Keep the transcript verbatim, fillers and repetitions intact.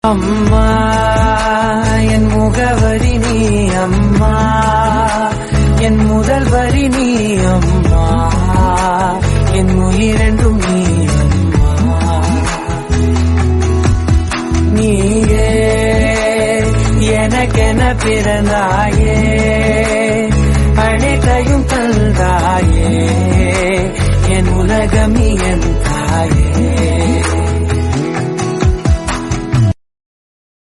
அம்மா என் முகவரி நீ அம்மா, என் முதல் வரி நீ அம்மா, என் உயிரென்றும் நீ அம்மா. நீயே எனக்கென பிறந்தாயே, அனைத்தையும் தந்தாயே,